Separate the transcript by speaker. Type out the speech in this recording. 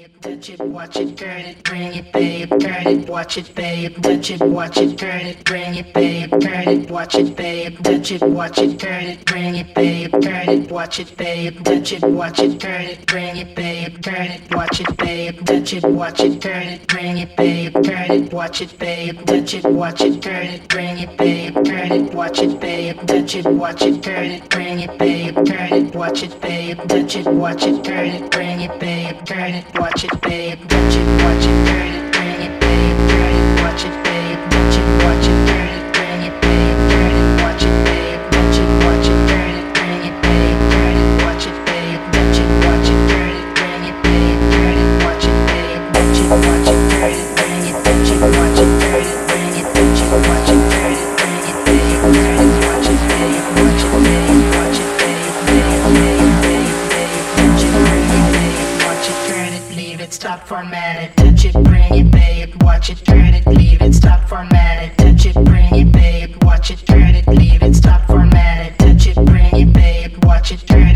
Speaker 1: babe, touch it, watch it, turn it, bring it, babe, turn it, watch it, babe, touch it, watch it, turn it, bring it, babe, turn it, watch it, babe, touch it, watch it, turn it, bring it, babe, turn it, watch it, babe, touch it, watch it, turn it, bring it, babe, turn it, watch it, babe, touch it, watch it, turn it, bring it, babe, turn it, watch it, babe, touch it, watch it, turn it, bring it, babe, turn it, watch it, babe, touch it, watch it, turn it, bring it, babe, turn it, watch it, babe, touch it, watch it, turn it, bring it, babe, turn it, watch it, babe, touch it, watch it, turn it, bring it, babe, turn it, watch it, babe, touch it, watch it, turn it, bring it, babe, turn it, watch it, babe, touch it, watch it, turn it, bring it, babe, turn it, watch it, babe, touch it, watch it, turn it, bring it, babe, turn it, watch it, babe, touch it, watch it, turn it, bring it, touch it, watch it, turn it, bring it, touch it, watch it, turn it, bring it, babe, turn it, watch it, babe, watch it, babe, watch it, babe, babe, babe, babe, babe, touch it, bring it, babe, watch it, turn it, leave it, stop, format it, touch it, bring it, babe, watch it, turn it, leave it, stop, format it, touch it, bring it, babe, watch it, turn it, leave it, stop, format it, touch it, bring it, babe, watch it, turn